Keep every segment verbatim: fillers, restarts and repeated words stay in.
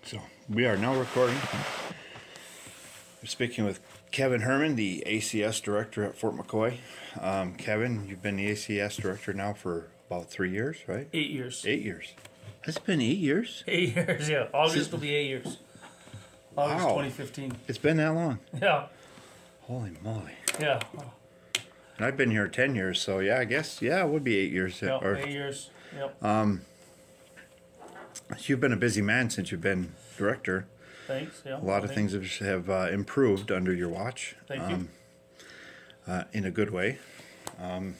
So we are now recording. We're speaking with Kevin Herman, the A C S director at Fort McCoy. Um, Kevin, you've been the A C S director now for about three years, right? Eight years. Eight years. Has it been eight years? Eight years, yeah. August will be eight years. August Wow. twenty fifteen. It's been that long? Yeah, Holy moly. yeah. And I've been here ten years, so yeah, I guess, yeah, it would be eight years. Yep, Or, eight years. Yep. you've been a busy man since you've been director. Thanks. Yeah. A lot of things have, have uh, improved under your watch. Thank you. Uh, in a good way. Um,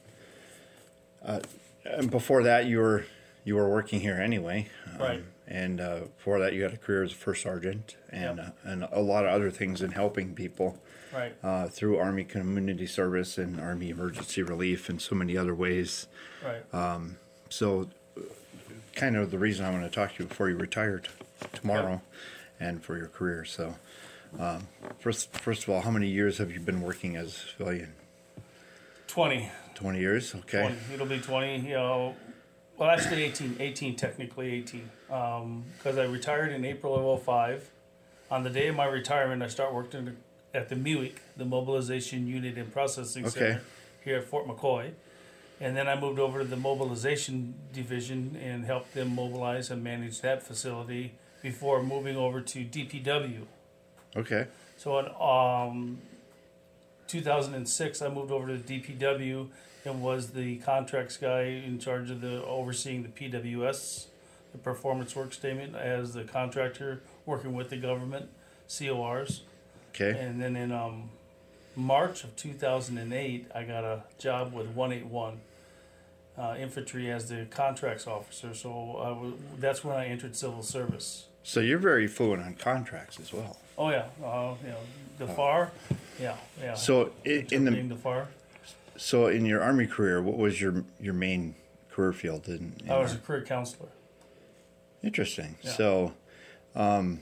uh, and before that, you were you were working here anyway, um, Right. And uh, before that, you had a career as a first sergeant, and Yep. uh, and a lot of other things in helping people Right. uh, through Army Community Service and Army Emergency Relief, and so many other ways. Right. So, uh, kind of the reason I want to talk to you before you retire t- tomorrow, and for your career. So, um, first first of all, how many years have you been working as a civilian? twenty. Twenty years. Okay. twenty. It'll be twenty. You know, well, actually eighteen. eighteen, technically eighteen. Because I retired in April of oh five. On the day of my retirement, I start working at the M U I C, the Mobilization Unit and Processing Okay. Center, here at Fort McCoy. And then I moved over to the Mobilization Division and helped them mobilize and manage that facility before moving over to D P W. Okay. So in um, two thousand six, I moved over to the D P W and was the contracts guy in charge of the overseeing the P W S, the performance work statement, as the contractor working with the government, C O Rs. Okay. And then in um, March of two thousand eight, I got a job with one eighty-one uh, Infantry as the contracts officer. So I w- that's when I entered civil service. So you're very fluent on contracts as well. Oh yeah, uh, you know, the F A R, yeah, yeah. So i- in Interpreting the the F A R. so in your Army career, what was your your main career field? In, in I was a career counselor. Interesting. Yeah. So, um,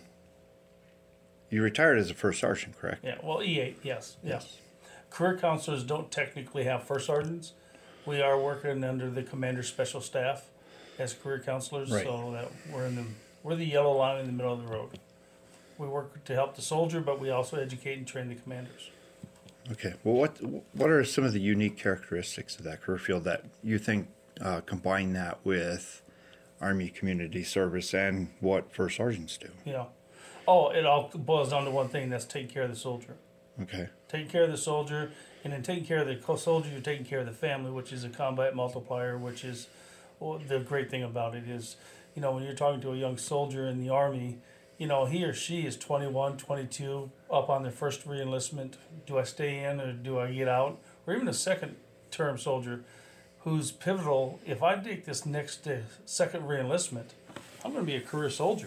you retired as a first sergeant, correct? Yeah, well, E eight, yes, yes. Career counselors don't technically have first sergeants. We are working under the commander's special staff as career counselors, Right. so that we're in the we're the yellow line in the middle of the road. We work to help the soldier, but we also educate and train the commanders. Okay. Well, what what are some of the unique characteristics of that career field that you think uh, combine that with Army Community Service and what first sergeants do? You know, oh, it all boils down to one thing: that's taking care of the soldier. Okay. Taking care of the soldier, and in taking care of the co- soldier, you're taking care of the family, which is a combat multiplier. Which is well, the great thing about it is, you know, when you're talking to a young soldier in the Army, you know, he or she is twenty-one, twenty-two, up on their first reenlistment. Do I stay in or do I get out? Or even a second term soldier who's pivotal. If I take this next uh, second reenlistment, I'm going to be a career soldier.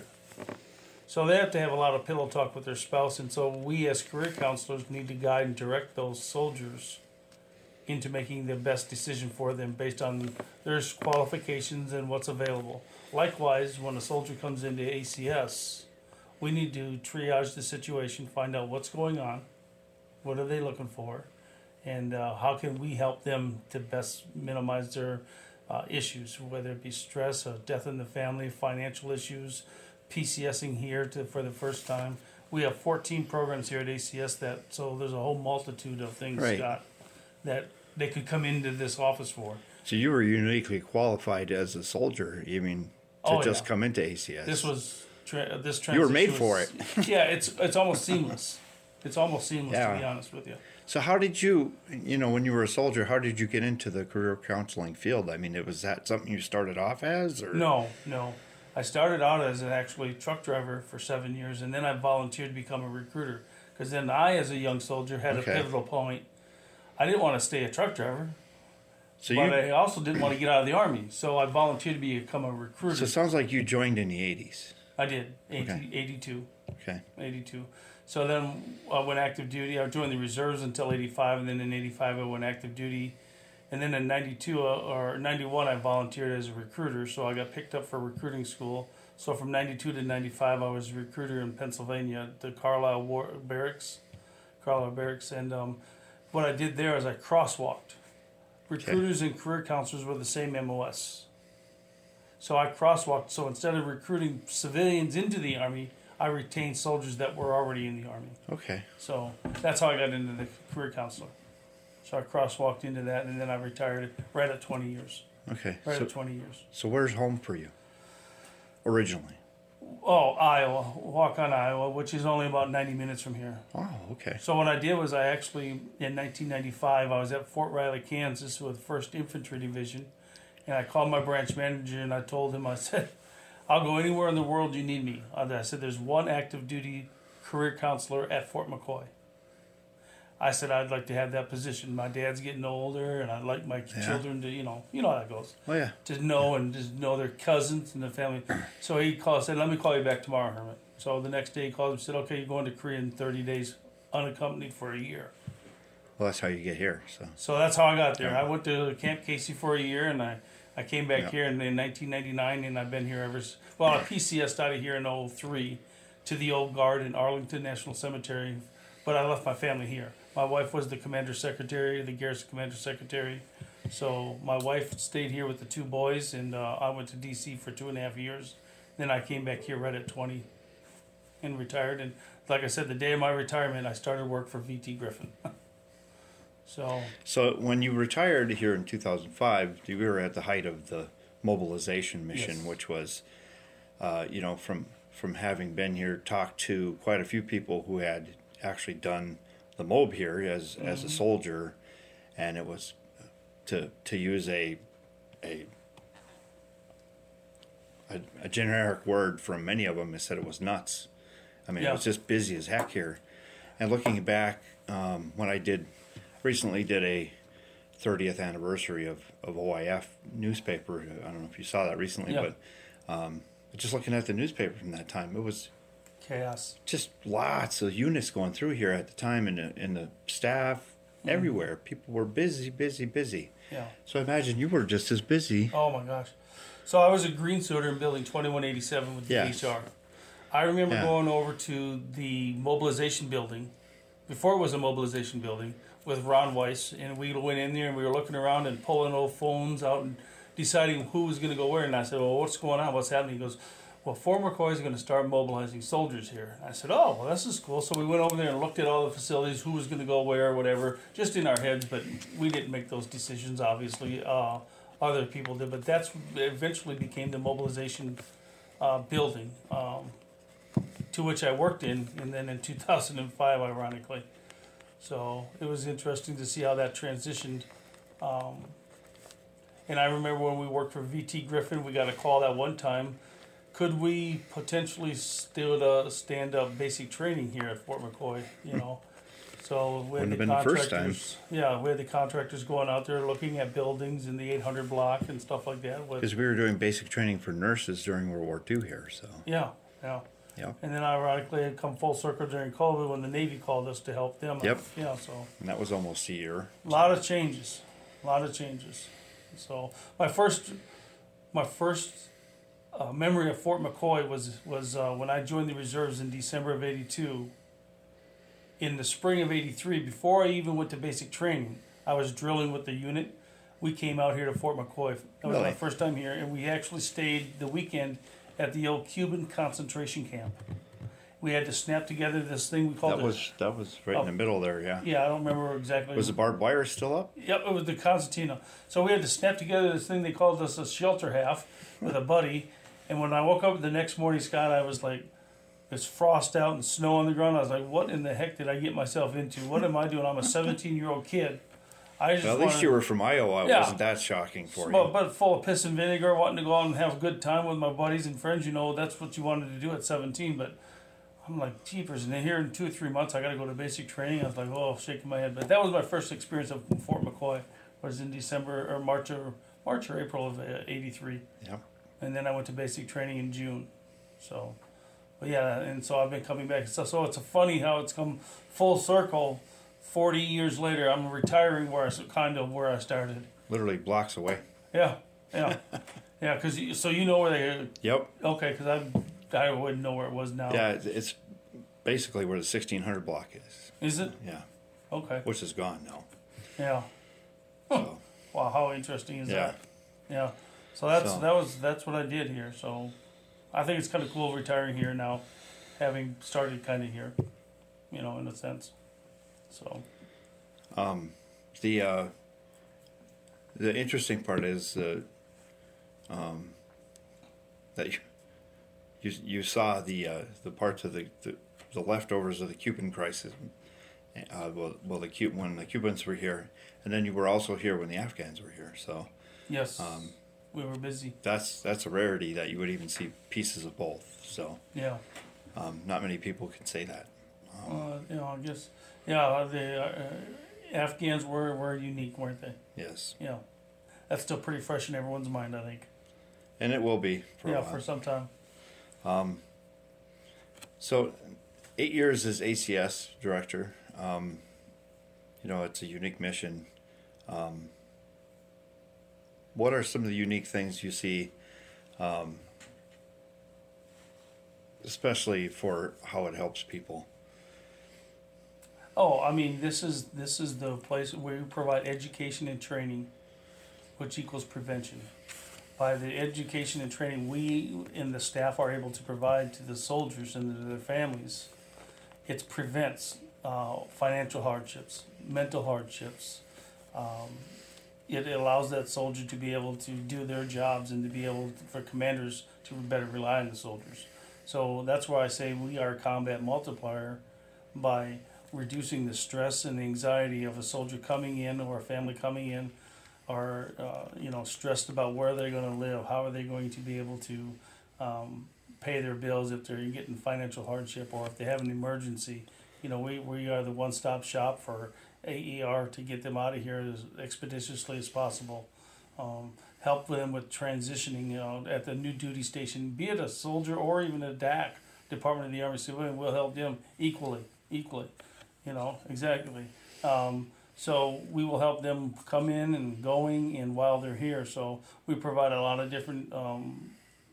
So they have to have a lot of pillow talk with their spouse, and so we as career counselors need to guide and direct those soldiers into making the best decision for them based on their qualifications and what's available. Likewise, when a soldier comes into A C S, we need to triage the situation, find out what's going on, what are they looking for, and uh, how can we help them to best minimize their uh, issues, whether it be stress, uh, death in the family, financial issues, PCSing here to, for the first time. We have fourteen programs here at A C S that, so there's a whole multitude of things, Right. Scott, that they could come into this office for. So you were uniquely qualified as a soldier, even to Oh, just yeah. come into A C S. This was tra- this transition. You were made was- for it. Yeah, it's it's almost seamless. It's almost seamless, Yeah. to be honest with you. So how did you, you know, when you were a soldier, how did you get into the career counseling field? I mean, it was that something you started off as, or No, no. I started out as an actually truck driver for seven years, and then I volunteered to become a recruiter. Because then I, as a young soldier, had Okay. a pivotal point. I didn't want to stay a truck driver, So but you, I also didn't want to get out of the Army. So I volunteered to become a recruiter. so it sounds like you joined in the eighties. I did, eighty, Okay. eighty-two. Okay. eighty-two. So then I went active duty. I joined the reserves until eighty-five, and then in eighty-five I went active duty. And then in ninety-two uh, or ninety-one I volunteered as a recruiter, so I got picked up for recruiting school. So from ninety-two to ninety-five I was a recruiter in Pennsylvania at the Carlisle War- Barracks. Carlisle Barracks. And um, what I did there is I crosswalked. Recruiters and career counselors were the same M O S. So I crosswalked. So instead of recruiting civilians into the Army, I retained soldiers that were already in the Army. Okay. So that's how I got into the career counselor. So I crosswalked into that, and then I retired right at twenty years. Okay. Right So, at twenty years. so where's home for you? Originally. Oh, Iowa, Waukon, Iowa, which is only about ninety minutes from here. Oh, okay. So what I did was I actually, in nineteen ninety-five, I was at Fort Riley, Kansas with first Infantry Division. And I called my branch manager and I told him, I said, I'll go anywhere in the world you need me. I said, there's one active duty career counselor at Fort McCoy. I said, I'd like to have that position. My dad's getting older and I'd like my Yeah. children to, you know, you know how that goes. Oh, yeah. To know and just know their cousins and their family. So he called, said, let me call you back tomorrow, Hermit. So the next day he called and said, okay, you're going to Korea in thirty days, unaccompanied for a year. Well, that's how you get here. So. So that's how I got there. Yeah. I went to Camp Casey for a year, and I, I came back Yeah. here in, in nineteen ninety-nine, and I've been here ever since. Well, I P C S'd out of here in oh three to the old guard in Arlington National Cemetery, but I left my family here. My wife was the commander secretary, the garrison commander secretary. So my wife stayed here with the two boys, and uh, I went to D C for two and a half years. Then I came back here right at twenty and retired. And like I said, the day of my retirement, I started work for V T Griffin. So So when you retired here in two thousand five, you were at the height of the mobilization mission, Yes. which was, uh, you know, from from having been here, talked to quite a few people who had actually done the mob here as as a soldier, and it was to to use a a a, a generic word from many of them. It said it was nuts. I mean, Yeah. it was just busy as heck here. And looking back, um, when I did recently did a thirtieth anniversary of, of O I F newspaper. I don't know if you saw that recently, Yeah. but um, just looking at the newspaper from that time, it was chaos. just lots of units going through here at the time, and the, and the staff everywhere. People were busy, busy, busy. Yeah. So I imagine you were just as busy. Oh my gosh. So I was a green suiter in building twenty-one eighty-seven with the Yes. H R. I remember Yeah. going over to the mobilization building, before it was a mobilization building, with Ron Weiss, and we went in there and we were looking around and pulling old phones out and deciding who was going to go where. And I said, well, what's going on? What's happening? He goes, well, Fort McCoy is going to start mobilizing soldiers here. I said, oh, well, this is cool. So we went over there and looked at all the facilities, who was going to go where, whatever, just in our heads, but we didn't make those decisions, obviously. Uh, other people did, but that's eventually became the mobilization uh, building, um, to which I worked in, and then in two thousand five, ironically. So it was interesting to see how that transitioned. Um, and I remember when we worked for V T Griffin, we got a call that one time. Could we potentially still uh, stand up basic training here at Fort McCoy? You know, so we had Wouldn't have the been the first time. contractors. Yeah, we had the contractors going out there looking at buildings in the eight hundred block and stuff like that. With, Because we were doing basic training for nurses during World War Two here, so yeah, yeah. yeah. And then ironically, it come full circle during COVID when the Navy called us to help them. Yep. out. Yeah, so. And that was almost a year. A lot of changes, a lot of changes. So my first, my first uh, memory of Fort McCoy was was uh, when I joined the reserves in December of eighty-two. In the spring of eighty-three, before I even went to basic training, I was drilling with the unit. We came out here to Fort McCoy. That was my Really? first time here, and we actually stayed the weekend at the old Cuban concentration camp. We had to snap together this thing we called That it. was that was right in the middle there, yeah. Yeah, I don't remember exactly. Was the barbed wire still up? Yep, it was the concertina. So we had to snap together this thing they called us a shelter half with a buddy. And when I woke up the next morning, Scott, I was like, there's frost out and snow on the ground. I was like, what in the heck did I get myself into? What am I doing? I'm a seventeen-year-old kid. I just Well, at least wanted- you were from Iowa. It Yeah. wasn't that shocking for but, you. but full of piss and vinegar, wanting to go out and have a good time with my buddies and friends. You know, that's what you wanted to do at seventeen. But I'm like, jeepers. And then here in two or three months, I got to go to basic training. I was like, oh, shaking my head. But that was my first experience of Fort McCoy. Was in December or March or March or April of eighty-three. Yeah. And then I went to basic training in June. So, but yeah, and so I've been coming back. So, so it's funny how it's come full circle. Forty years later, I'm retiring where I s- kind of where I started. Literally blocks away. Yeah, yeah, yeah. Because so you know where they. Yep. Okay, because I I wouldn't know where it was now. Yeah, it's- it's basically where the sixteen hundred block is. Is it? Yeah. Okay. Which is gone now. Yeah. So, Wow, how interesting is yeah. that? Yeah. So that's So- that was that's what I did here. So I think it's kind of cool retiring here now, having started kind of here, you know, in a sense. So Um, the uh, the interesting part is uh, um, that you, you you saw the uh, the parts of the, the the leftovers of the Cuban crisis. Uh, well, well, the Cuban when the Cubans were here, and then you were also here when the Afghans were here. So yes, um, we were busy. that's that's a rarity that you would even see pieces of both. So Yeah. um, not many people can say that. Um, Uh, you know, I guess, yeah, the uh, Afghans were, were unique, weren't they? yes, Yeah. That's still pretty fresh in everyone's mind, I think. and it will be for yeah, a while. for some time. Um, so, eight years as A C S director. Um, you know, it's a unique mission. Um, what are some of the unique things you see, um, especially for how it helps people? Oh, I mean, this is this is the place where we provide education and training, which equals prevention. By the education and training we and the staff are able to provide to the soldiers and to their families, it prevents uh, financial hardships, mental hardships. Um, it allows that soldier to be able to do their jobs and to be able to, for commanders to better rely on the soldiers. So that's why I say we are a combat multiplier by reducing the stress and the anxiety of a soldier coming in or a family coming in, or uh, you know, stressed about where they're going to live, how are they going to be able to um, pay their bills if they're getting financial hardship, or if they have an emergency. You know, we, we are the one-stop shop for A E R to get them out of here as expeditiously as possible. Um, help them with transitioning, you know, at the new duty station, be it a soldier or even a D A C, Department of the Army Civilian, will help them equally, equally. You know, exactly. Um, so we will help them come in and going and while they're here. So we provide a lot of different um,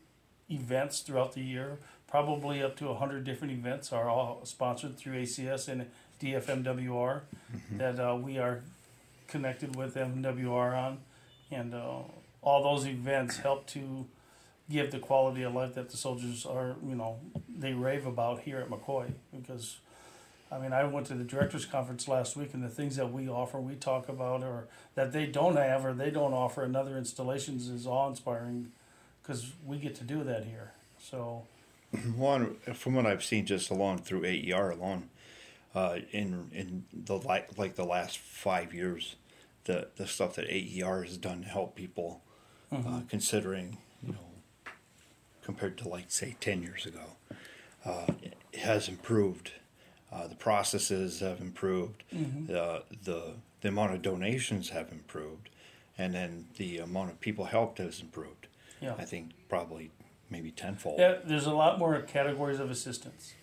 events throughout the year. Probably up to one hundred different events are all sponsored through A C S and D F M W R Mm-hmm. that uh, we are connected with M W R on. And uh, all those events help to give the quality of life that the soldiers are, you know, they rave about here at McCoy. Because, I mean, I went to the directors conference last week, and the things that we offer, we talk about, or that they don't have, or they don't offer in other installations is awe-inspiring, because we get to do that here. So, One, from what I've seen just alone through A E R alone, uh, in in the like like the last five years, the the stuff that A E R has done to help people, uh, considering you know, compared to like say ten years ago, uh, it has improved. Uh, the processes have improved. The the the amount of donations have improved, and then the amount of people helped has improved. yeah. I think probably maybe tenfold. Yeah, there's a lot more categories of assistance.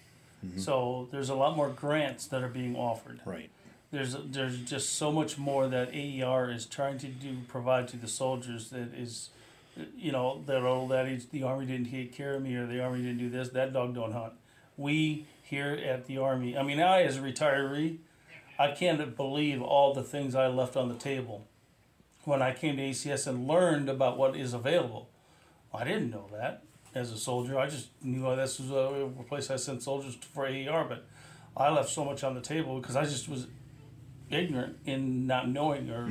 So there's a lot more grants that are being offered. Right. There's there's just so much more that A E R is trying to do provide to the soldiers that is, you know, that old adage, the Army didn't take care of me, or the Army didn't do this, that dog don't hunt. We here at the Army, I mean, I as a retiree, I can't believe all the things I left on the table when I came to A C S and learned about what is available. I didn't know that as a soldier. I just knew this was a place I sent soldiers for A E R, but I left so much on the table because I just was ignorant in not knowing or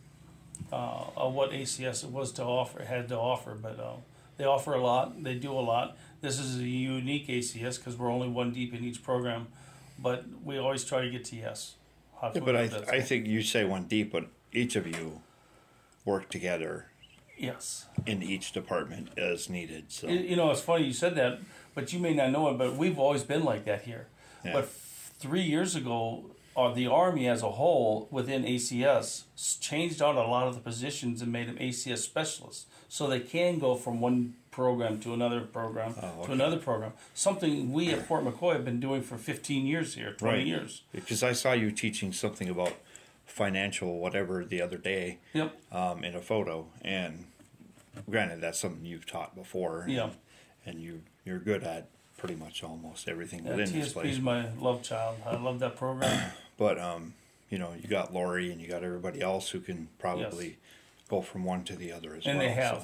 uh, of what A C S was to offer, had to offer. But uh, they offer a lot. They do a lot. This is a unique A C S because we're only one deep in each program, but we always try to get to yes. How Yeah, can but we I do that? I think you say one deep, but each of you work together Yes. in each department as needed. So You you know, it's funny you said that, but you may not know it, but we've always been like that here. Yeah. But f- three years ago, uh, the Army as a whole within A C S s- changed out a lot of the positions and made them A C S specialists. So they can go from one program to another program Oh, okay. to another program. Something we at Fort McCoy have been doing for fifteen years here, twenty Right. years. because I saw you teaching something about financial whatever the other day Yep. um, in a photo, and granted that's something you've taught before. And, Yeah. and you you're good at pretty much almost everything Yeah, within T this S P place. is my love child. I love that program. But um, you know, you got Lori and you got everybody else who can probably go from one to the other as And well. they have. So.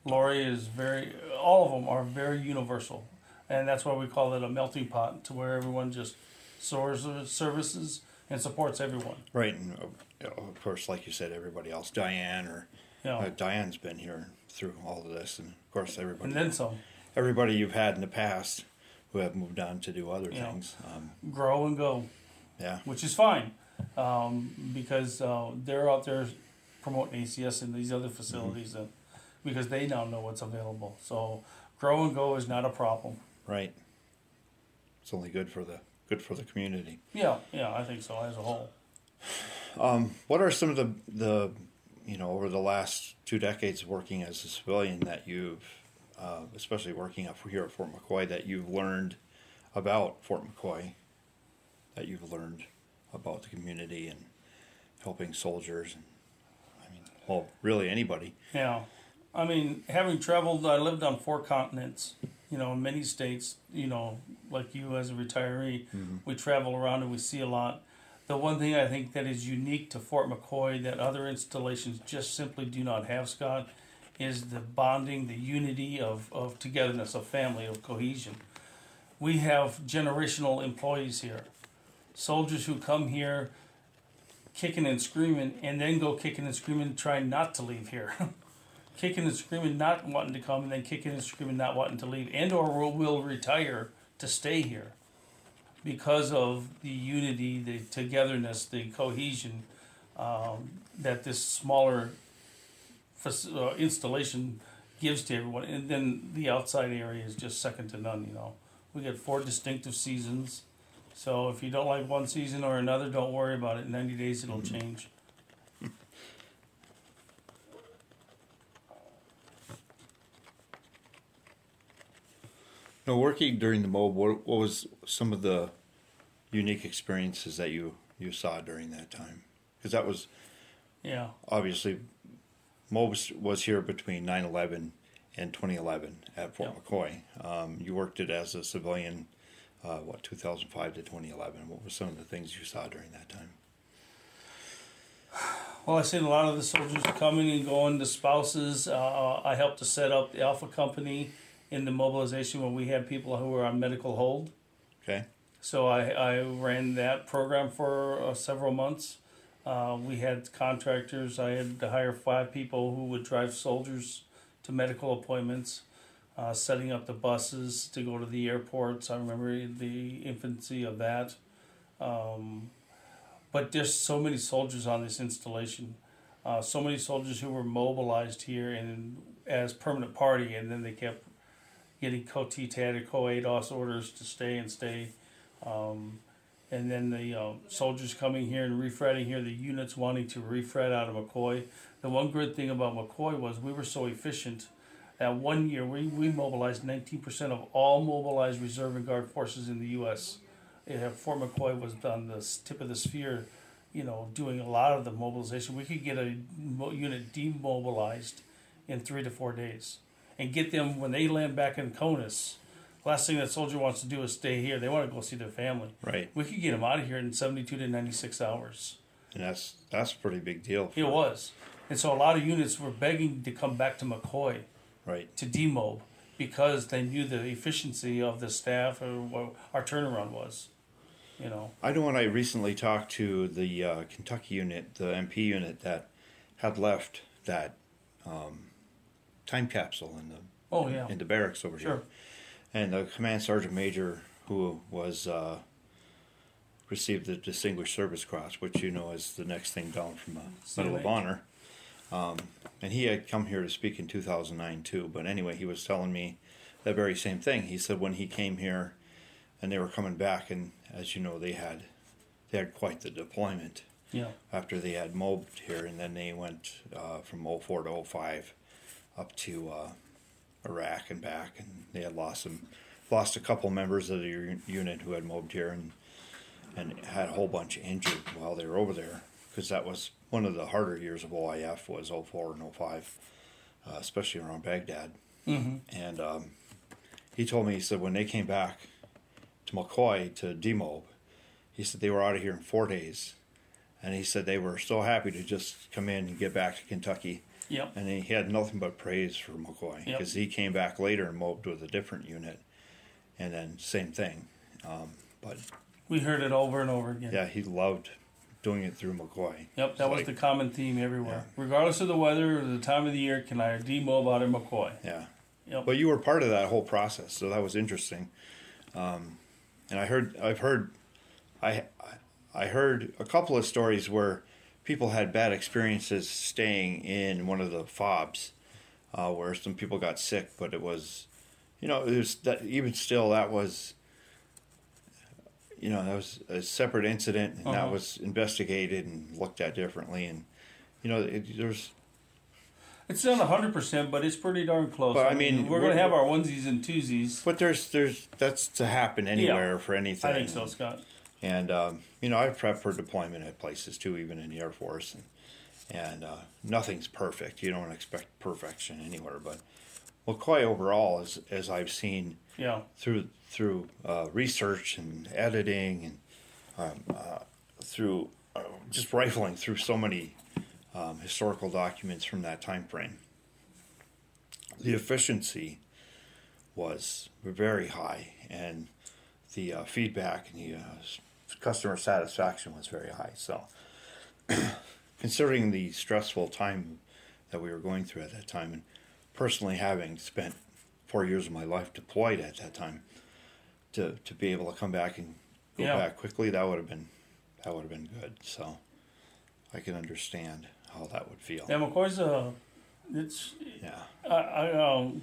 Lori is very, all of them are very universal. And that's why we call it a melting pot, to where everyone just soars services and supports everyone. Right, and uh, of course, like you said, everybody else, Diane or You know, uh, Diane's been here through all of this, and of course, everybody, and then some. everybody you've had in the past who have moved on to do other Yeah. things. Um, Grow and go, yeah, which is fine, um, because uh, they're out there promoting A C S in these other facilities, and because they now know what's available. So grow and go is not a problem. right. It's only good for the good for the community. Yeah, yeah, I think so as a whole. Um, what are some of the the you know over the last two decades working as a civilian that you've, uh, especially working up here at Fort McCoy, that you've learned about Fort McCoy, that you've learned about the community and helping soldiers and I mean, well, really anybody. Yeah, I mean, having traveled, I lived on four continents. You know, in many states. You know, like you as a retiree, we travel around and we see a lot. The one thing I think that is unique to Fort McCoy that other installations just simply do not have, Scott, is the bonding, the unity of, of togetherness, of family, of cohesion. We have generational employees here, soldiers who come here kicking and screaming and then go kicking and screaming trying not to leave here. Kicking and screaming not wanting to come and then kicking and screaming not wanting to leave, and or will, will retire to stay here because of the unity, the togetherness, the cohesion um, that this smaller uh, installation gives to everyone. And then the outside area is just second to none. You know, we get four distinctive seasons, so if you don't like one season or another, don't worry about it. In ninety days it'll change. No, working during the MOB, what, what was some of the unique experiences that you, you saw during that time? Because that was Yeah. obviously, MOB was, was here between nine eleven and twenty eleven at Fort Yeah. McCoy. Um, you worked it as a civilian, uh, what, two thousand five to twenty eleven. What were some of the things you saw during that time? Well, I seen a lot of the soldiers coming and going, the spouses. Uh, I helped to set up the Alpha Company in the mobilization when we had people who were on medical hold. Okay. So I, I ran that program for uh, several months. Uh, we had contractors. I had to hire five people who would drive soldiers to medical appointments, uh, setting up the buses to go to the airports. I remember the infancy of that. Um, but there's so many soldiers on this installation. Uh, so many soldiers who were mobilized here and as permanent party, and then they kept getting co-T T A D or co-A D O S orders to stay and stay. Um, and then the uh, soldiers coming here and refretting here, the units wanting to refret out of McCoy. The one good thing about McCoy was we were so efficient. That one year, we, we mobilized nineteen percent of all mobilized reserve and guard forces in the U S Yeah, Fort McCoy was on the tip of the sphere, you know, doing a lot of the mobilization. We could get a mo- unit demobilized in three to four days and get them when they land back in CONUS. Last thing that soldier wants to do is stay here. They want to go see their family. Right. We could get them out of here in seventy-two to ninety-six hours. And that's that's a pretty big deal. It was. And so a lot of units were begging to come back to McCoy Right. to demob because they knew the efficiency of the staff or what our turnaround was. You know. I know when I recently talked to the uh, Kentucky unit, the M P unit that had left that um, time capsule in the Oh yeah. in the barracks over Sure. here, and the command sergeant major who was uh, received the Distinguished Service Cross, which you know is the next thing down from a Medal of C M H. Honor, um, and he had come here to speak in two thousand nine too. But anyway, he was telling me that very same thing. He said when he came here, and they were coming back, and as you know, they had they had quite the deployment Yeah. after they had mobbed here, and then they went uh, from oh four to oh five up to uh, Iraq and back, and they had lost some, lost a couple members of the u- unit who had mobbed here, and and had a whole bunch injured while they were over there, because that was one of the harder years of O I F was oh four and oh five, uh, especially around Baghdad. Mm-hmm. And um, he told me, he said when they came back to McCoy to demob, he said they were out of here in four days. And he said they were so happy to just come in and get back to Kentucky Yep. And he had nothing but praise for McCoy Yep. because he came back later and mowed with a different unit, and then same thing. Um, but We heard it over and over again. yeah, he loved doing it through McCoy. Yep, that It's was like- the common theme everywhere. Regardless of the weather or the time of the year, can I demob out of McCoy? Yeah. Yep. But you were part of that whole process, so that was interesting. Um, and I heard, I've heard, I, I heard a couple of stories where people had bad experiences staying in one of the fobs, uh, where some people got sick. But it was, you know, it was that even still that was, you know, that was a separate incident, and Uh-huh. that was investigated and looked at differently. And you know, it, there's. It's not one hundred percent, but it's pretty darn close. But, I mean, we're going to we're- have our onesies and twosies. But there's there's that's to happen anywhere for anything. I think so, Scott. And um, you know, I've prepped for deployment at places too, even in the Air Force, and and uh, nothing's perfect. You don't expect perfection anywhere, but McCoy overall, as as I've seen Yeah. through through uh, research and editing and um, uh, through uh, just rifling through so many um, historical documents from that time frame, the efficiency was very high, and the uh, feedback and the uh, s- customer satisfaction was very high. So, considering the stressful time that we were going through at that time, and personally having spent four years of my life deployed at that time, to to be able to come back and go Yeah. back quickly, that would have been that would have been good. So, I can understand how that would feel. Yeah, McCoy's uh, it's Yeah. I, I um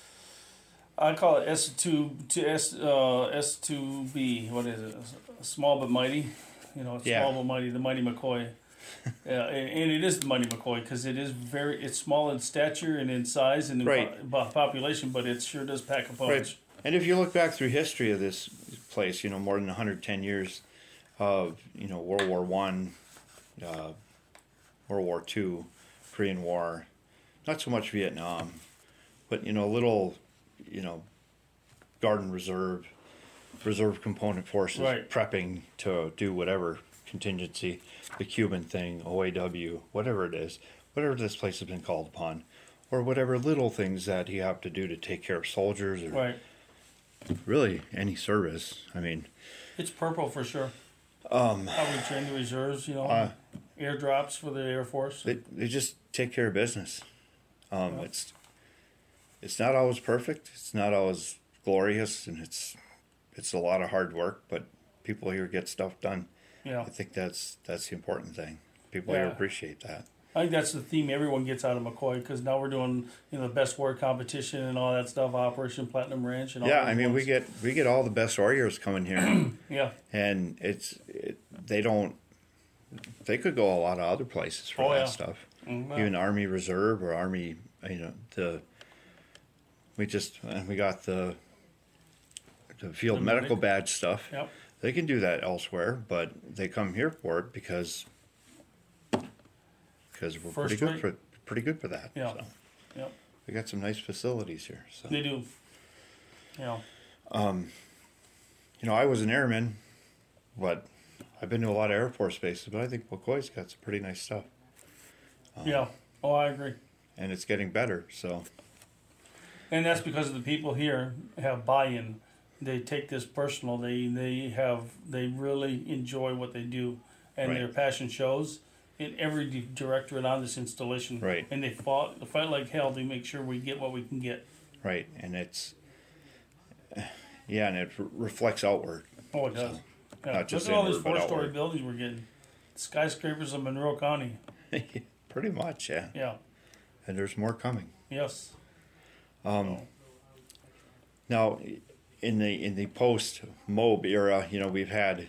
I call it S two to S uh S two B. What is it? Small but mighty. You know, it's Yeah. small but mighty. The mighty McCoy. Yeah, and, and it is the mighty McCoy because it is very. It's small in stature and in size and in Right. po- population, but it sure does pack a punch. Right. And if you look back through history of this place, you know, more than one hundred ten years of, you know, World War One, uh, World War Two, Korean War, not so much Vietnam, but, you know, a little, you know, Garden Reserve, Reserve Component Forces Right. prepping to do whatever contingency, the Cuban thing, O A W, whatever it is, whatever this place has been called upon, or whatever little things that you have to do to take care of soldiers or Right. really any service. I mean, It's purple for sure. um, How we train the reserves, you know, Uh, airdrops for the Air Force. they they just take care of business. Um, Yeah. It's it's not always perfect. It's not always glorious, and it's it's a lot of hard work. But people here get stuff done. Yeah. I think that's that's the important thing. People here Yeah. appreciate that. I think that's the theme everyone gets out of McCoy because now we're doing you know the best war competition and all that stuff, Operation Platinum Ranch and all Yeah, those I mean, we ones. get we get all the best warriors coming here, yeah and it's it, they don't. They could go a lot of other places for Oh, that yeah. stuff. Mhm. Even Army Reserve or Army, you know, the we just uh, we got the the field The medical medic- badge stuff. Yep. They can do that elsewhere, but they come here for it because because we're First pretty good rate. for pretty good for that. Yeah. So Yep. we got some nice facilities here. So They do. Yeah. you know, I was an airman, but I've been to a lot of Air Force bases, but I think McCoy's got some pretty nice stuff, Yeah. Oh, I agree. and it's getting better. So And that's because of the people here have buy-in. They take this personal. They they have they really enjoy what they do, and Right. their passion shows in every di- directorate on this installation. Right. And they fought fight like hell to make sure we get what we can get. right, and it's yeah, and it re- reflects outward. Oh, it does. So, yeah. not just Look at all these inward, but four-story outward. buildings we're getting. Skyscrapers of Monroe County. Pretty much, yeah. Yeah. And there's more coming. Yes. Now, in the in the post MOB era, you know, we've had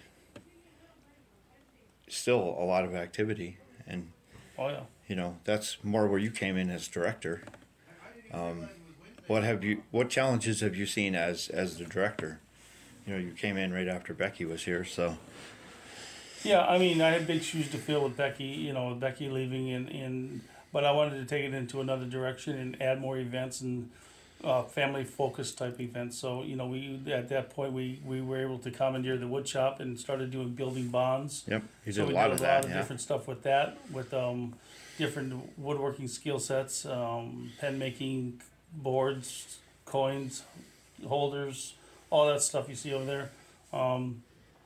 still a lot of activity, and Oh yeah. you know that's more where you came in as director. Um, what have you? What challenges have you seen as as the director? You know, you came in right after Becky was here, so Yeah, I mean, I had big shoes to fill with Becky, you know, with Becky leaving, and, and but I wanted to take it into another direction and add more events and uh, family focused type events. So you know, we at that point we, we were able to commandeer the wood shop and started doing building bonds. Yep, you did So a we lot did of a that. lot of Yeah. different stuff with that, with um, different woodworking skill sets, um, pen making, boards, coins, holders, all that stuff you see over there. Um,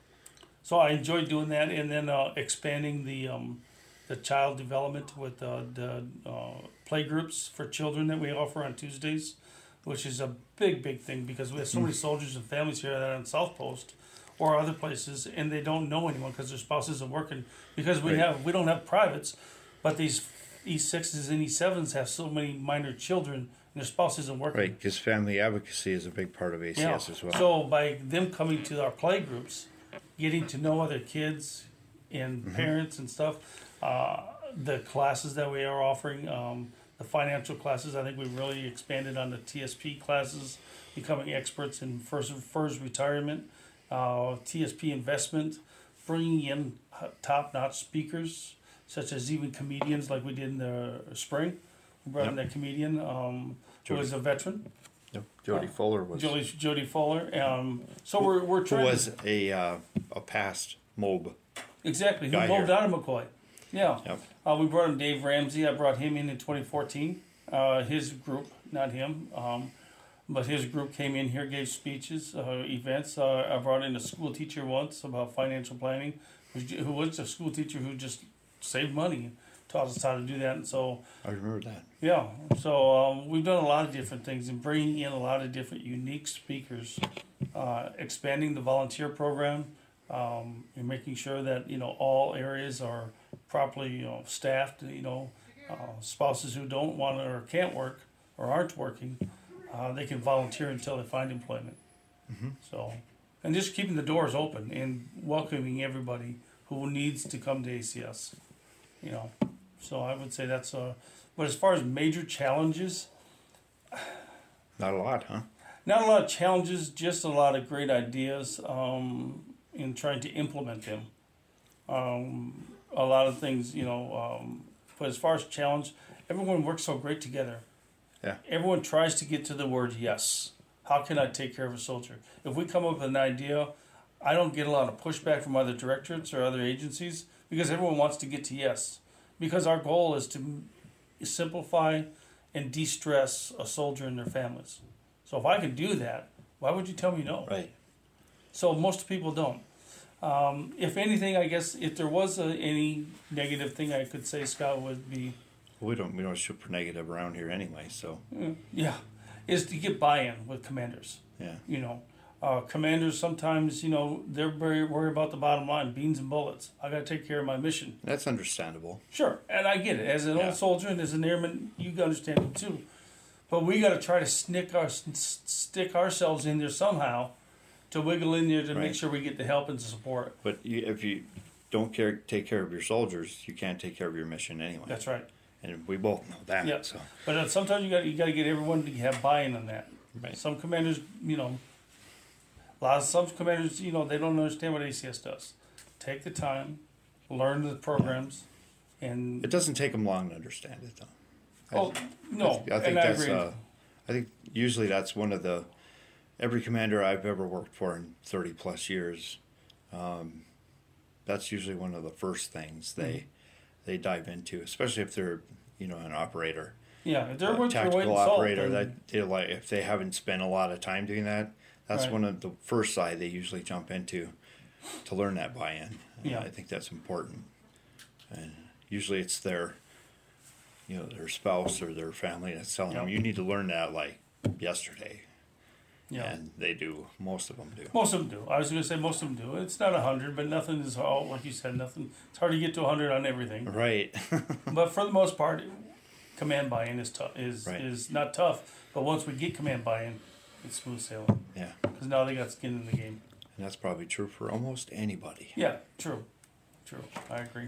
so I enjoyed doing that, and then uh, expanding the um, the child development with uh, the uh, play groups for children that we offer on Tuesdays, which is a big, big thing because we have so many soldiers and families here that are on South Post or other places, and they don't know anyone because their spouse isn't working. Because we Right. have we don't have privates, but these E sixes and E sevens have so many minor children, and their spouse isn't working. Right, because family advocacy is a big part of A C S as well. So by them coming to our play groups, getting to know other kids and Mm-hmm. parents and stuff, uh, the classes that we are offering, um, the financial classes, I think we really expanded on the T S P classes, becoming experts in first first retirement, uh, T S P investment, bringing in top-notch speakers, such as even comedians like we did in the spring. We brought in Yep. that comedian um, who Jody. is a veteran. Yep. Jody Fuller was Jody, Jody Fuller. Um, so we're we're who trying was to, a uh, a past MOB. exactly who guy moved here. out of McCoy. Yeah, Yep. uh, we brought in Dave Ramsey. I brought him in in twenty fourteen. Uh, his group, not him, um, but his group came in here, gave speeches, uh, events. Uh, I brought in a school teacher once about financial planning, who's, who was a school teacher who just saved money, taught us how to do that. And so I remember that. yeah, so um, we've done a lot of different things and bringing in a lot of different unique speakers, uh, expanding the volunteer program, um, and making sure that you know all areas are properly you know staffed. You know, uh, spouses who don't want to or can't work or aren't working, uh, they can volunteer until they find employment. Mm-hmm. So, and just keeping the doors open and welcoming everybody who needs to come to A C S. You know, so I would say that's a. But as far as major challenges, Not a lot, huh? not a lot of challenges, just a lot of great ideas um, in trying to implement them. Um, a lot of things, you know. Um, but as far as challenge, everyone works so great together. Yeah. Everyone tries to get to the word yes. How can I take care of a soldier? If we come up with an idea, I don't get a lot of pushback from other directorates or other agencies because everyone wants to get to yes. Because our goal is to simplify and de-stress a soldier and their families. So if I can do that, why would you tell me no? Right. So most people don't. Um, if anything, I guess if there was a, any negative thing I could say, Scott, would be, We don't we don't shoot for negative around here anyway. So mm, yeah, is to get buy-in with commanders. yeah. You know, uh, commanders sometimes, you know, they're very worried about the bottom line, beans and bullets. I got to take care of my mission. That's understandable. Sure, and I get it. As an Yeah. old soldier and as an airman, you understand it too. But we got to try to snick our, s- stick ourselves in there somehow to wiggle in there to make Right. sure we get the help and the support. But you, if you don't care, take care of your soldiers, you can't take care of your mission anyway. That's right. And we both know that. Yeah. So But uh, sometimes you got you got to get everyone to have buy-in on that. Right. Some commanders, you know, a lot of some commanders, you know, they don't understand what A C S does. Take the time, learn the programs, and it doesn't take them long to understand it, though. I- oh no, I think and I that's. agree. Uh, I think usually that's one of the. Every commander I've ever worked for in thirty plus years, um, that's usually one of the first things they Mm-hmm. they dive into, especially if they're you know an operator, yeah, if they're a worth their weight in tactical salt, operator. then- That they like if they haven't spent a lot of time doing that, that's Right. one of the first side they usually jump into to learn that buy-in. And Yeah. I think that's important, and usually it's their you know their spouse or their family that's telling them Yeah. you need to learn that like yesterday. yeah. And they do. Most of them do. Most of them do. I was going to say most of them do. It's not a hundred, but nothing is all like you said. Nothing. It's hard to get to a hundred on everything. Right. But for the most part, command buy-in is tough. Is Right. is not tough. But once we get command buy-in, it's smooth sailing. Yeah. Because now they got skin in the game. And that's probably true for almost anybody. Yeah, true, true. I agree.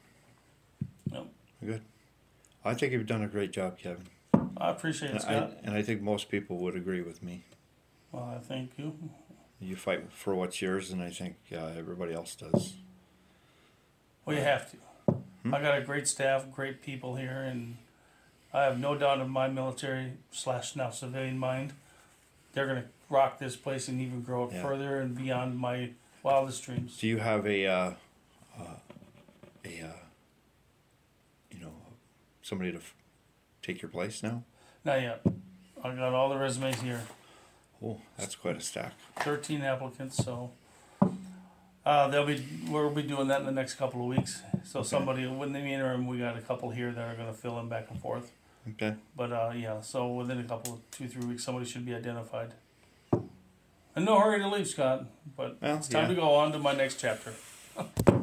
Yep. Good. I think you've done a great job, Kevin. I appreciate it, And I, Scott. and I think most people would agree with me. Well, I thank you. You fight for what's yours, and I think uh, everybody else does. Well, you have to. Hmm? I got a great staff, great people here, and I have no doubt in my military slash now civilian mind, they're gonna rock this place and even grow it Yeah. further and beyond my wildest dreams. Do you have a, uh, uh, a, uh, you know, somebody to f- take your place now? Not yet. I got all the resumes here. Oh, that's quite a stack. thirteen applicants, so uh, they'll be we'll be doing that in the next couple of weeks. So Okay. somebody in the interim, we got a couple here that are going to fill in back and forth. Okay. But uh, yeah, so within a couple of two three weeks, somebody should be identified. And no hurry to leave, Scott. But Well, it's time yeah. to go on to my next chapter.